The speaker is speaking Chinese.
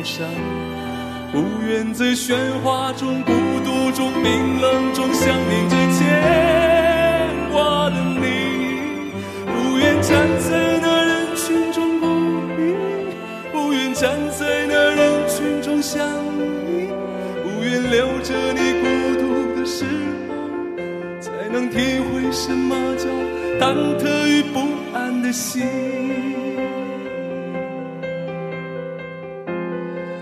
山，不愿在喧哗中、孤独中、冰冷中想念着牵挂的你，不愿站在那人群中孤立，不愿站在那人群中想你，不愿留着你孤独的时候，才能体会什么叫忐忑与不安的心。